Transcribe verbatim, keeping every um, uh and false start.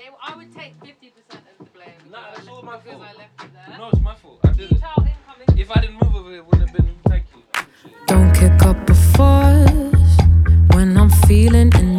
it, I would take fifty percent of the blame. Nah, that's all my because fault. I left it there. No, it's my fault. I did it. If I didn't move over, it wouldn't have been. Thank you. Don't kick up a fuss when I'm feeling in